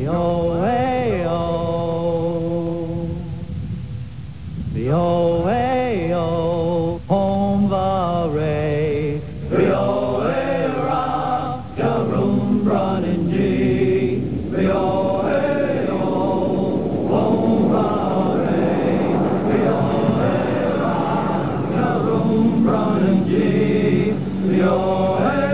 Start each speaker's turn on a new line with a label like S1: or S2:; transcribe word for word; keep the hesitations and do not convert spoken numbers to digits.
S1: B-O-A-O. B-O-A-O. Home Varay. B-O-A-Ra. Sharum Running G. B-O-A-O. Home Varay. B-O-A-Ra. Sharum Running G. B-O-A-O.